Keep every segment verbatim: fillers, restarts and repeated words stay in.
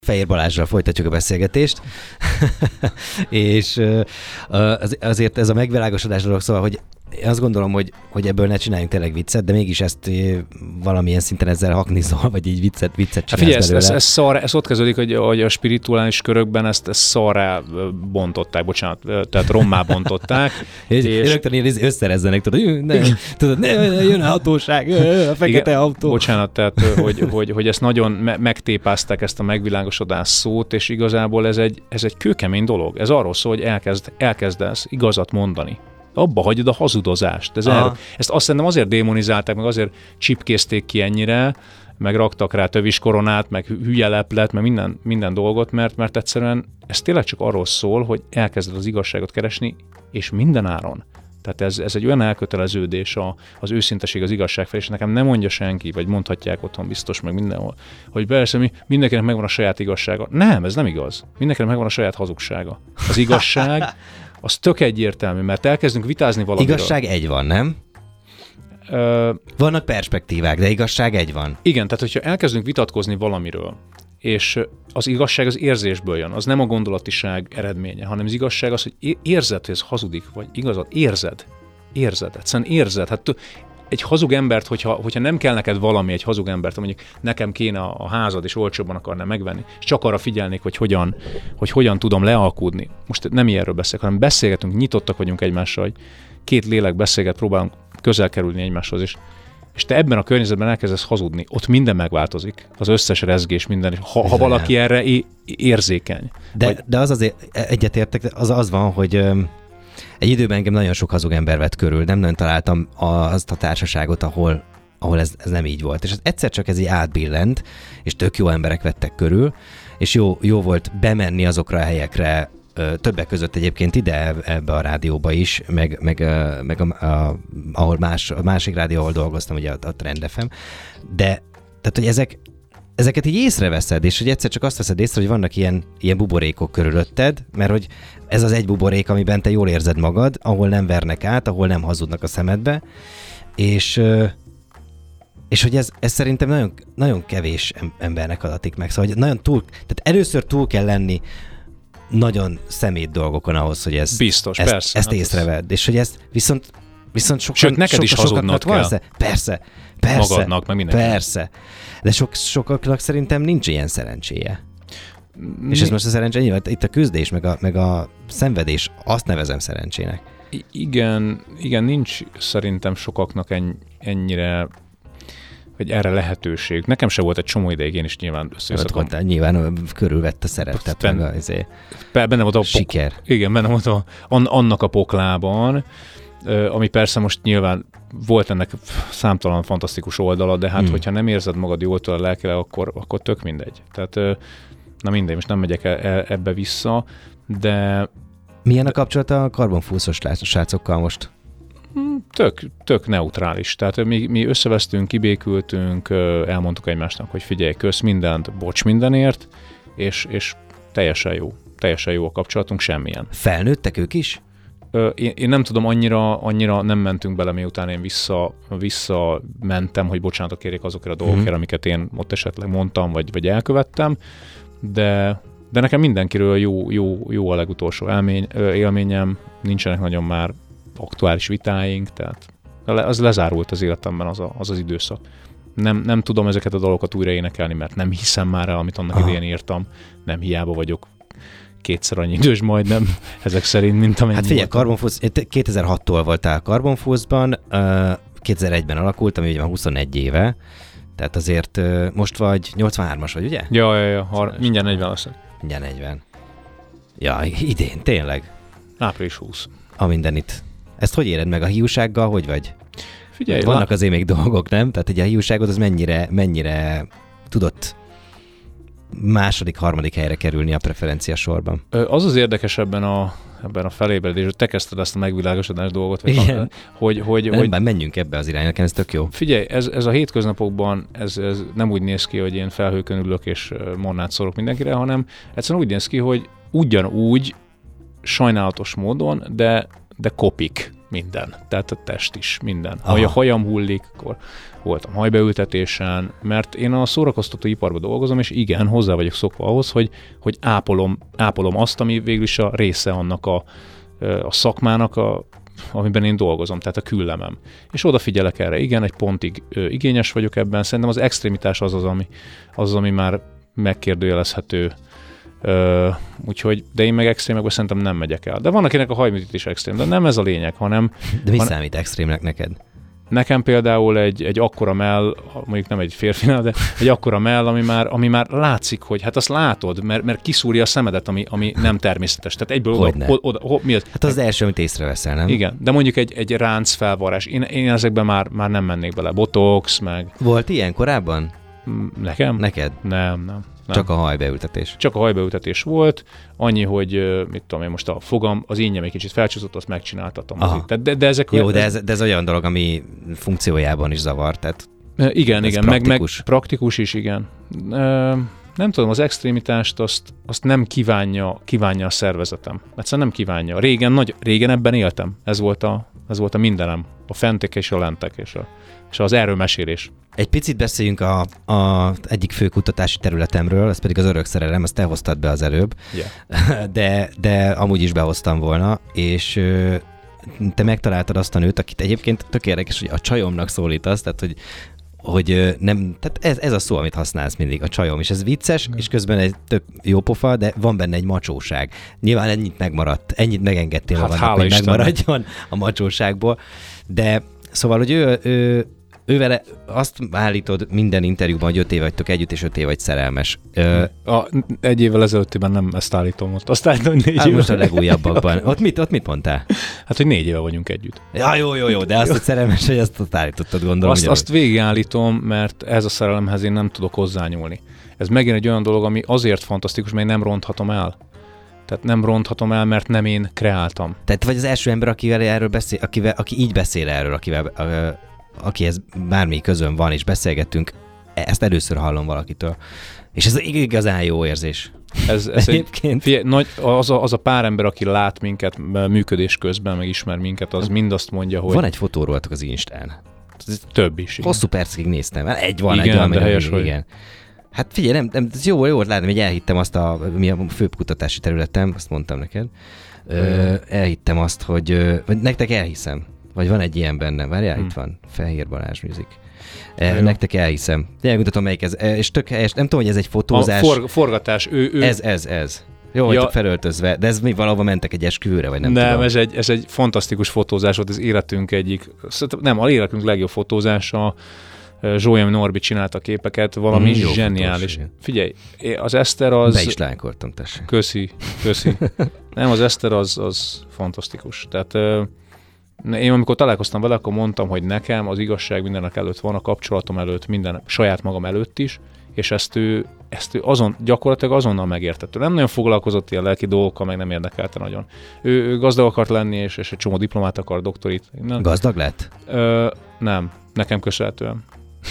Fehér Balázsral folytatjuk a beszélgetést, és azért ez a megvilágosodás dolog, szóval, hogy azt gondolom, hogy, hogy ebből ne csináljunk tényleg viccet, de mégis ezt valamilyen szinten ezzel haknizol, vagy így viccet, viccet csinálsz belőle. Figyelj, ez, ez, ez, szar, ez ott kezdődik, hogy, hogy a spirituális körökben ezt, ezt szarrá bontották, bocsánat, tehát rommá bontották. és és rögtön ilyen összerezzenek, tudod, ne, tudod, ne, jön a hatóság, a fekete igen, autó. Bocsánat, tehát hogy, hogy, hogy ezt nagyon me- megtépázták ezt a megvilágosodás szót, és igazából ez egy, ez egy kőkemény dolog. Ez arról szól, hogy elkezd, elkezdesz igazat mondani. Abba hagyod a hazudozást. Ez el, ezt azt szerintem azért démonizálták, meg azért csipkézték ki ennyire, meg raktak rá tövis koronát, meg hülye leplet, meg minden, minden dolgot, mert, mert egyszerűen ez tényleg csak arról szól, hogy elkezded az igazságot keresni, és minden áron. Tehát ez, ez egy olyan elköteleződés a, az őszinteség, az igazság felé, és nekem nem mondja senki, vagy mondhatják otthon biztos, meg mindenhol, hogy persze mi, mindenkinek megvan a saját igazsága. Nem, ez nem igaz. Mindenkinek megvan a saját hazugsága. Az igazság az tök egyértelmű, mert elkezdünk vitázni valamiről. Igazság egy van, nem? Ö... Vannak perspektívák, de igazság egy van. Igen, tehát hogyha elkezdünk vitatkozni valamiről, és az igazság az érzésből jön, az nem a gondolatiság eredménye, hanem az igazság az, hogy érzed, hogy ez hazudik, vagy igazad, érzed. Érzed, egyszerűen érzed. Hát egy hazug embert, hogyha, hogyha nem kell neked valami, egy hazug embert, mondjuk nekem kéne a házad, és olcsóbban akarnám megvenni, és csak arra figyelnék, hogy hogyan, hogy hogyan tudom lealkudni. Most nem ilyenről beszélek, hanem beszélgetünk, nyitottak vagyunk egymással, hogy két lélek beszélget, próbálunk közel kerülni egymáshoz, és, és te ebben a környezetben elkezdesz hazudni. Ott minden megváltozik, az összes rezgés, minden, ha, ha valaki erre é- érzékeny. De, vagy... de az azért egyetértek, az az van, hogy öm, egy időben engem nagyon sok hazug ember vett körül, nem nagyon találtam azt a társaságot, ahol, ahol ez, ez nem így volt. És egyszer csak ez így átbillent, és tök jó emberek vettek körül, és jó, jó volt bemenni azokra a helyekre, többek között egyébként ide, ebbe a rádióba is, meg, meg, meg a, a, ahol más, a másik rádió, ahol dolgoztam, ugye a, a Trend ef em, de tehát, hogy ezek, ezeket így észreveszed, és hogy egyszer csak azt veszed észre, hogy vannak ilyen, ilyen buborékok körülötted, mert hogy ez az egy buborék, amiben te jól érzed magad, ahol nem vernek át, ahol nem hazudnak a szemedbe, és, és hogy ez, ez szerintem nagyon, nagyon kevés embernek adatik meg. Szóval hogy nagyon túl, tehát először túl kell lenni nagyon szemét dolgokon ahhoz, hogy ez, biztos, ezt, persze, ezt hát észrevedd. És hogy ezt viszont, viszont sokan... Sőt, neked soka, is hazudnod kell. Persze, persze, persze. Magadnak, meg mindenki. Persze. De sok, sokaknak szerintem nincs ilyen szerencséje. Mi? És ez most a szerencse, nyilván itt a küzdés, meg a, meg a szenvedés, azt nevezem szerencsének. I- igen, igen, nincs szerintem sokaknak enny- ennyire hogy erre lehetőség. Nekem se volt egy csomó ideig, én is nyilván összeszoktam. Nyilván körülvette szeretet, ben, meg azért benne volt a siker. Pok- igen, benne volt a, an, annak a poklában, ami persze most nyilván volt ennek számtalan fantasztikus oldala, de hát hmm. hogyha nem érzed magad jól tőle lelkileg, akkor, akkor tök mindegy. Tehát na mindegy, most nem megyek e- ebbe vissza, de... Milyen a kapcsolata a karbonfúszos srácokkal most? Tök, tök neutrális. Tehát mi, mi összevesztünk, kibékültünk, elmondtuk egymásnak, hogy figyelj, kösz mindent, bocs mindenért, és, és teljesen jó. Teljesen jó a kapcsolatunk, semmilyen. Felnőttek ők is? Én, én nem tudom, annyira, annyira nem mentünk bele, miután én vissza, vissza mentem, hogy bocsánatot kérjék azokért a dolgokért, mm-hmm. amiket én ott esetleg mondtam, vagy, vagy elkövettem, de, de nekem mindenkiről jó, jó, jó a legutolsó élmény, élményem, nincsenek nagyon már aktuális vitáink, tehát az lezárult az életemben az a, az, az időszak. Nem, nem tudom ezeket a dolgokat újra énekelni, mert nem hiszem már el, amit annak Aha. idején írtam, nem hiába vagyok kétszer annyi idős majdnem, ezek szerint, mint amennyi. Hát figyelj, Carbonfúsz, kétezer-hattól voltál Carbonfúszban, kétezer-egyben alakult, ami ugye már huszonegy éve, tehát azért most vagy nyolcvanhármas vagy, ugye? Ja, ja, ja, har- mindjárt negyven leszek. Mindjárt negyven. Ja, idén, tényleg. április huszadika. A mindenit. Ezt hogy éred meg? A hiúsággal, hogy vagy? Figyelj, vannak lá... azért még dolgok, nem? Tehát ugye a hiúságod az mennyire, mennyire tudott második, harmadik helyre kerülni a preferencia sorban? Az az érdekes ebben a, ebben a felébredés, hogy te kezdted ezt a megvilágosodás dolgot, vagy Igen. hogy... hogy, nem, hogy bár menjünk ebbe az irányba, ez tök jó. Figyelj, ez, ez a hétköznapokban ez, ez nem úgy néz ki, hogy én felhőkön ülök és monnát szorok mindenkire, hanem egyszerűen úgy néz ki, hogy ugyanúgy sajnálatos módon, de, de kopik. minden. Tehát a test is, minden. Ha a hajam hullik, akkor voltam hajbeültetésen, mert én a szórakoztató iparban dolgozom, és igen, hozzá vagyok szokva ahhoz, hogy, hogy ápolom, ápolom azt, ami végül is a része annak a, a szakmának, a, amiben én dolgozom, tehát a küllemem. És odafigyelek erre, igen, egy pontig ö, igényes vagyok ebben, szerintem az extremitás az az, ami, az, az, ami már megkérdőjelezhető. Ö, úgyhogy, de én meg extrémekben szerintem nem megyek el. De van, akinek a hajműtét is extrém, de nem ez a lényeg, hanem... De mi han... számít extrémnek neked? Nekem például egy, egy akkora mell, mondjuk nem egy férfinál, de egy akkora mell, ami már, ami már látszik, hogy hát azt látod, mert, mert kiszúrja a szemedet, ami, ami nem természetes. Tehát egyből oda, oda, oda, oda, mi az? Hát az, az első, amit észreveszel, nem? Igen, de mondjuk egy, egy ránc felvarrás. Én, én ezekben már, már nem mennék bele. Botox, meg... Volt ilyen korábban? Nekem? Neked? Nem, nem. Nem. Csak a hajbeültetés. Csak a hajbeültetés volt, annyi, hogy mit tudom én, most a fogam, az ínjem egy kicsit felcsúszott, azt megcsináltatom. De, de, de ezek... Jó, de ez, de ez olyan dolog, ami funkciójában is zavar, tehát... Igen, igen, meg, meg praktikus is, igen. Nem tudom, az extrémitást azt, azt nem kívánja, kívánja a szervezetem. Egyszerűen nem kívánja. Régen, nagy, régen ebben éltem. Ez volt a, ez volt a mindenem. A fentek és a lentek és, a, és az erőmesélés. Egy picit beszéljünk a, a egyik fő kutatási területemről, ez pedig az örökszerelem, ezt te hoztad be az előbb, yeah. de, de amúgy is behoztam volna, és te megtaláltad azt a nőt, akit egyébként tök érdekes, hogy a csajomnak szólítasz, tehát hogy hogy nem, tehát ez, ez a szó, amit használsz mindig, a csajom, és ez vicces, és közben egy tök jó pofa, de van benne egy macsóság. Nyilván ennyit megmaradt, ennyit megengedtél hát magadnak, hogy Isten. megmaradjon a macsóságból, de szóval, hogy ő, ő, ő vele azt állítod minden interjúban, hogy öt év vagytok együtt, és öt év vagy szerelmes. Ö, a, egy évvel ezelőttiben nem ezt állítom ott. Azt állítom, hogy négy hát éve. Most a legújabbakban. Ott mit, ott mit mondtál? Hát, hogy négy éve vagyunk együtt. Ja, jó, jó, jó, de azt, hogy szerelmes, hogy azt ott állítottad, gondolom. Azt, azt végigállítom, mert ez a szerelemhez én nem tudok hozzányúlni. Ez megint egy olyan dolog, ami azért fantasztikus, mert én nem ronthatom el. Tehát nem ronthatom el, mert nem én kreáltam. Tehát vagy az első ember, akivel erről beszél, akivel, aki így beszél erről, akivel, a, akihez bármi közön van, és beszélgettünk, ezt először hallom valakitől. És ez igazán jó érzés. Ez, ez egyébként. Egy, figyelj, nagy, az, a, az a pár ember, aki lát minket működés közben, meg ismer minket, az mind azt mondja, hogy... Van egy fotó rólatok az Instán. Több is. Igen. Hosszú percig néztem. Egy van, igen, egy van. De helyes, igen. igen. Hát figyelj, nem, nem, ez jó, jó volt látni, hogy elhittem azt a, mi a főbb kutatási területem, azt mondtam neked. Ö, elhittem azt, hogy, vagy nektek elhiszem. Vagy van egy ilyen benne. Várjál, hmm. itt van. Fehér Balázs Music. E, nektek elhiszem. Elmutatom, melyik ez. E, és tök helyes, nem tudom, hogy ez egy fotózás. A for, forgatás. Ő, ő... Ez, ez, ez. Jó, vagytok ja. felöltözve. De ez mi valahova mentek egy esküvőre, vagy nem, nem tudom? Ez egy, ez egy fantasztikus fotózás volt, az életünk egyik, nem, az életünk legjobb fotózása. Zsólyom Norbi csinálta a képeket, valami mm, zseniális. Fotós, figyelj, az Eszter az... Be is lájkoltam, tessék. Köszi, köszi. Nem, az Eszter az, az fantasztikus. Tehát én amikor találkoztam vele, akkor mondtam, hogy nekem az igazság mindenek előtt van, a kapcsolatom előtt, minden, saját magam előtt is, és ezt ő, ezt ő azon, gyakorlatilag azonnal megértette. Nem nagyon foglalkozott ilyen lelki dolgokkal, meg nem érdekelte nagyon. Ő, ő gazdag akart lenni, és, és egy csomó diplomát akar, doktorit. Nem. Gazdag lett? Ö, nem, nekem köszönhetően.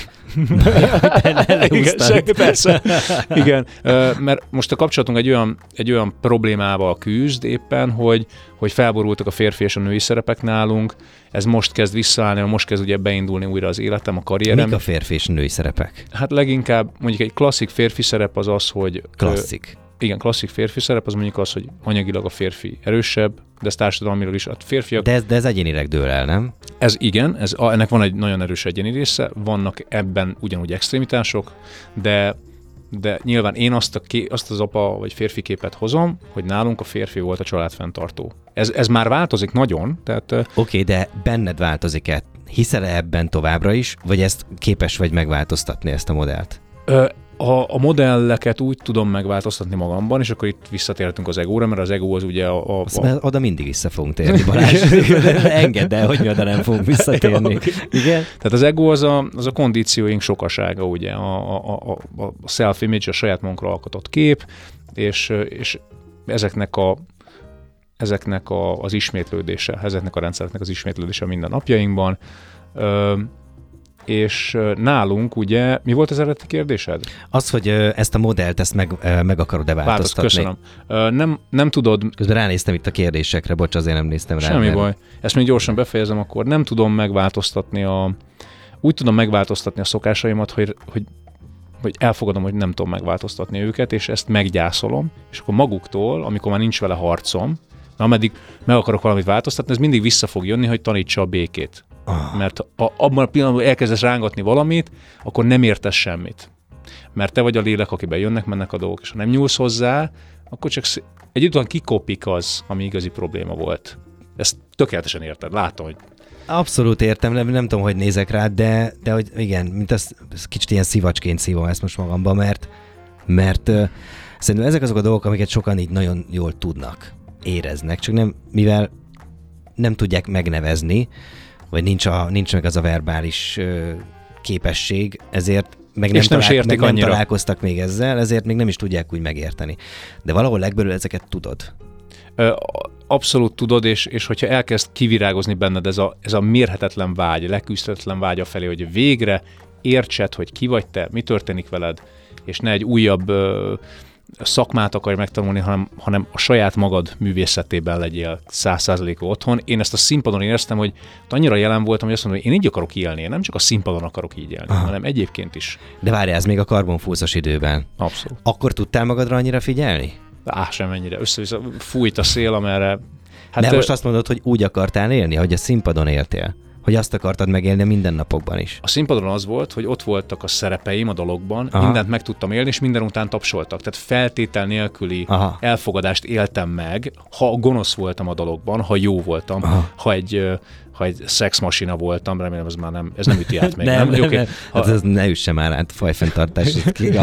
Igen, persze. Igen, mert most a kapcsolatunk egy olyan, egy olyan problémával küzd éppen, hogy, hogy felborultak a férfi és a női szerepek nálunk, ez most kezd visszaállni, most kezd ugye beindulni újra az életem, a karrierem. Mik a férfi és női szerepek? Hát leginkább mondjuk egy klasszik férfi szerep az az, hogy... Klasszik. Igen, klasszik férfi szerep az mondjuk az, hogy anyagilag a férfi erősebb, de ez társadalmilag is a férfiak... De ez, de ez egyénileg dől el, nem? Ez igen, ez, ennek van egy nagyon erős egyéni része, vannak ebben ugyanúgy extrémitások, de, de nyilván én azt, a ké, azt az apa vagy férfi képet hozom, hogy nálunk a férfi volt a családfenntartó. Ez, ez már változik nagyon, tehát... Oké, okay, de benned változik-e? Hiszel ebben továbbra is, vagy ezt képes vagy megváltoztatni, ezt a modellt? Ö, A, a modelleket úgy tudom megváltoztatni magamban, és akkor itt visszatérhetünk az egóra, mert az egó az ugye a... a, a... Oda mindig vissza fogunk térni, Balázs. Engedd el, hogy mi oda nem fogunk visszatérni. Igen? Tehát az egó az a, az a kondícióink sokasága, ugye, a, a, a, a self-image, a saját magunkra alkotott kép, és, és ezeknek a ezeknek a, az ismétlődése, ezeknek a rendszereknek az ismétlődése minden napjainkban. Ö, és nálunk ugye, mi volt az eredeti kérdésed? Az, hogy ezt a modellt, ezt meg, meg akarod-e változtatni? Köszönöm. Nem, nem tudod... Közben ránéztem itt a kérdésekre, bocs, azért nem néztem rá. Semmi mert... baj. Ezt még gyorsan befejezem, akkor nem tudom megváltoztatni a... Úgy tudom megváltoztatni a szokásaimat, hogy, hogy, hogy elfogadom, hogy nem tudom megváltoztatni őket, és ezt meggyászolom, és akkor maguktól, amikor már nincs vele harcom, ameddig meg akarok valamit változtatni, ez mindig vissza fog jönni, hogy tanítsa a békét. Ah. Mert a, abban a pillanatban elkezdesz rángatni valamit, akkor nem értesz semmit. Mert te vagy a lélek, akiben jönnek, mennek a dolgok, és ha nem nyúlsz hozzá, akkor csak egy után kikopik az, ami igazi probléma volt. Ezt tökéletesen érted, látom, hogy... Abszolút értem, nem, nem tudom, hogy nézek rá, de, de hogy igen, mint ez, ez kicsit ilyen szivacsként szívom ezt most magamba, mert, mert uh, szerintem ezek azok a dolgok, amiket sokan így nagyon jól tudnak, éreznek, csak nem, mivel nem tudják megnevezni, vagy nincs, a, nincs meg az a verbális ö, képesség, ezért meg nem, nem, talál, meg nem találkoztak még ezzel, ezért még nem is tudják úgy megérteni. De valahol legbelül ezeket tudod. Abszolút tudod, és, és hogyha elkezd kivirágozni benned ez a, ez a mérhetetlen vágy, leküzdhetetlen vágy afelé, hogy végre értsed, hogy ki vagy te, mi történik veled, és ne egy újabb ö, szakmát akarj megtanulni, hanem, hanem a saját magad művészetében legyél száz százalékig otthon. Én ezt a színpadon éreztem, hogy annyira jelen voltam, hogy azt mondom, hogy én így akarok élni, én nem csak a színpadon akarok így élni, aha, hanem egyébként is. De várjál, ez még a karbonfúszos időben. Abszolút. Akkor tudtál magadra annyira figyelni? Á, sem ennyire. Össze-vissza fújt a szél, amerre... Hát de most azt mondod, hogy úgy akartál élni, hogy a színpadon éltél? Hogy azt akartad megélni mindennapokban is? A színpadon az volt, hogy ott voltak a szerepeim a dologban, aha, mindent meg tudtam élni, és minden után tapsoltak. Tehát feltétel nélküli aha, elfogadást éltem meg, ha gonosz voltam a dologban, ha jó voltam, aha, ha egy... ha egy szexmasina voltam, remélem ez már nem, ez nem üti át még. nem, nem, nem, okay. nem. Hát ez ne üsse már át fajfenntartás.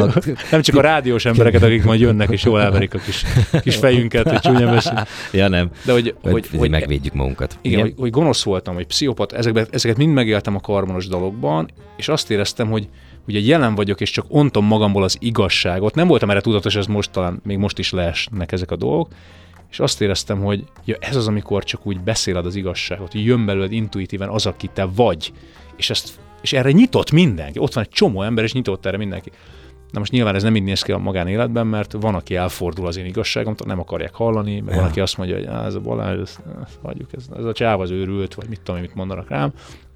Nem csak a rádiós embereket, akik majd jönnek, és jól elverik a kis, kis fejünket, hogy csúnya beszél. Ja nem, de hogy, hogy, hogy, hogy megvédjük magunkat. Igen, igen? Hogy, hogy gonosz voltam, hogy pszichopat, ezeket, ezeket mind megéltem a karbonos dologban, és azt éreztem, hogy ugye jelen vagyok, és csak ontom magamból az igazságot. Nem voltam erre tudatos, ez most talán, még most is leesnek ezek a dolgok, és azt éreztem, hogy ja, ez az, amikor csak úgy beszéled az igazságot, hogy jön belőled intuitíven az, aki te vagy, és, ezt, és erre nyitott mindenki. Ott van egy csomó ember, és nyitott erre mindenki. Na most nyilván ez nem így néz ki a magánéletben, mert van, aki elfordul az én igazságomtól, nem akarják hallani, meg ja, van, aki azt mondja, hogy ez a Balázs, ez, hagyjuk, ez, ez a csáv az őrült, vagy mit tudom, mit mondanak rám.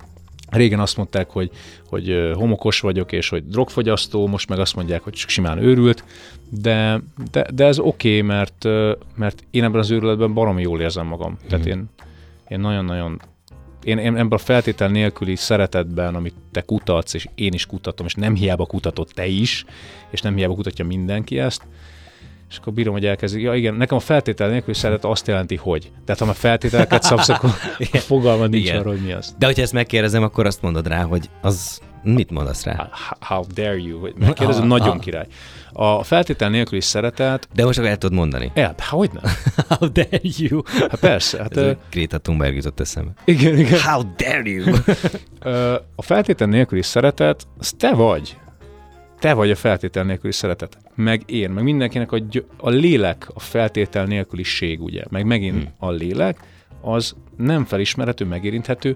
Régen azt mondták, hogy, hogy homokos vagyok, és hogy drogfogyasztó, most meg azt mondják, hogy csak simán őrült, de, de, de ez oké, okay, mert, mert én ebben az őrületben baromi jól érzem magam. Mm. Tehát én, én nagyon-nagyon, én, én ebben a feltétel nélküli szeretetben, amit te kutatsz, és én is kutatom, és nem hiába kutatod te is, és nem hiába kutatja mindenki ezt, és akkor bírom, hogy elkezdik. Ja igen, nekem a feltétel nélkül szeretet azt jelenti, hogy. Tehát ha már feltételeket szabsz, akkor fogalmad nincs arra, hogy mi az. De hogyha ezt megkérdezem, akkor azt mondod rá, hogy az mit mondasz rá? How dare you? Megkérdezem, nagyon ah. király. A feltétel nélküli szeretet... De most akkor el tudod mondani. El, hogyne? How dare you? Hát persze. Hát, Ez Greta Thunberg jutott eszembe. Igen, igen. How dare you? A feltétel nélküli szeretet, az te vagy. Te vagy a feltétel nélküli szeretet. Meg én, meg mindenkinek a, gy- a lélek, a feltétel nélküliség, ugye, meg megint hmm. a lélek, az nem felismerhető, megérinthető,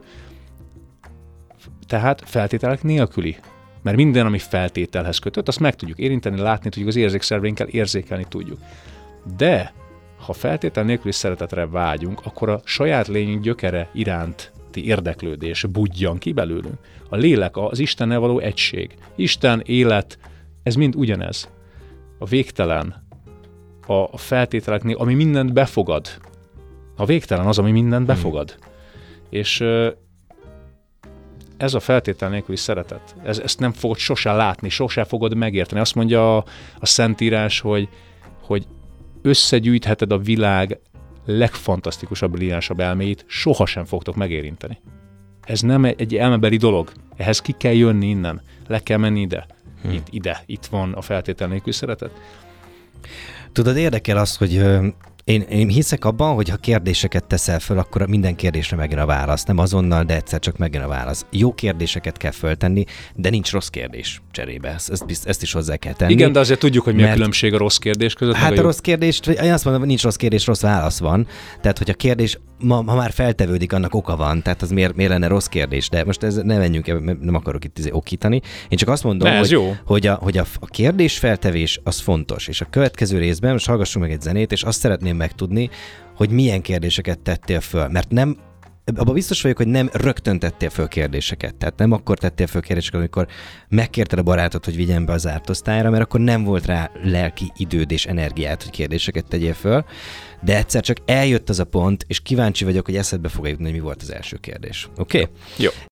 tehát feltételek nélküli. Mert minden, ami feltételhez kötött, azt meg tudjuk érinteni, látni tudjuk, az érzékszerveinkkel érzékelni tudjuk. De, ha feltétel nélküli szeretetre vágyunk, akkor a saját lényünk gyökere iránti érdeklődés budjan ki belőlünk. A lélek, az Istennel való egység. Isten, élet, ez mind ugyanez. A végtelen, a feltételeknél, ami mindent befogad. A végtelen az, ami mindent befogad. Hmm. És ez a feltétel nélküli szeretet. Ez, ezt nem fogod sose látni, sose fogod megérteni. Azt mondja a, a Szentírás, hogy, hogy összegyűjtheted a világ legfantasztikusabb, brilliánsabb elméit, sohasem fogtok megérinteni. Ez nem egy elmebeli dolog. Ehhez ki kell jönni innen. Le kell menni ide. Hmm. Itt, ide. Itt van a feltétel nélküli szeretet. Tudod, érdekel az, hogy Én, én hiszek abban, hogy ha kérdéseket teszel föl, akkor minden kérdésre megjön a válasz. Nem azonnal, de egyszer csak megjön a válasz. Jó kérdéseket kell föltenni, de nincs rossz kérdés cserébe. Ezt, ezt, ezt is hozzá kell tenni. Igen, de azért tudjuk, hogy mi a különbség a rossz kérdés között. Hát a, a rossz kérdés, én azt mondom, hogy nincs rossz kérdés, rossz válasz van. Tehát, hogy a kérdés ma, ma már feltevődik, annak oka van. Tehát az miért, miért lenne rossz kérdés? De most ez ne menjünk, nem akarok itt okítani. Én csak azt mondom, hogy, jó. hogy, a, hogy a, a kérdés feltevés az fontos. És a következő részben most hallgassunk meg egy zenét, és azt szeretném megtudni, hogy milyen kérdéseket tettél föl. Mert nem, abban biztos vagyok, hogy nem rögtön tettél föl kérdéseket. Tehát nem akkor tettél föl kérdéseket, amikor megkérted a barátot, hogy vigyen be az zárt osztályra, mert akkor nem volt rá lelki időd és energiát, hogy kérdéseket tegyél föl. De egyszer csak eljött az a pont, és kíváncsi vagyok, hogy eszedbe fog jutni, hogy mi volt az első kérdés. Oké? Okay? Jó.